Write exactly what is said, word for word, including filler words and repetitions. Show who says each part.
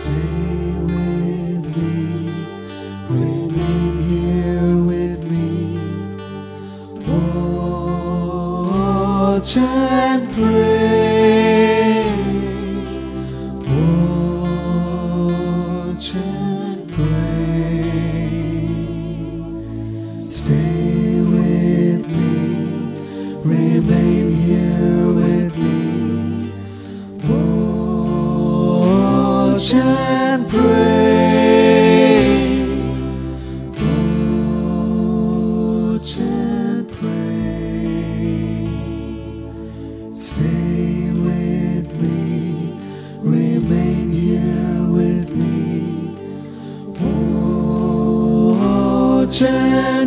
Speaker 1: Stay with me, remain here with me. Watch and pray. Watch and pray. Stay with me, remain here with me. Watch and pray. Watch and pray. Stay with me, remain here with me. Watch and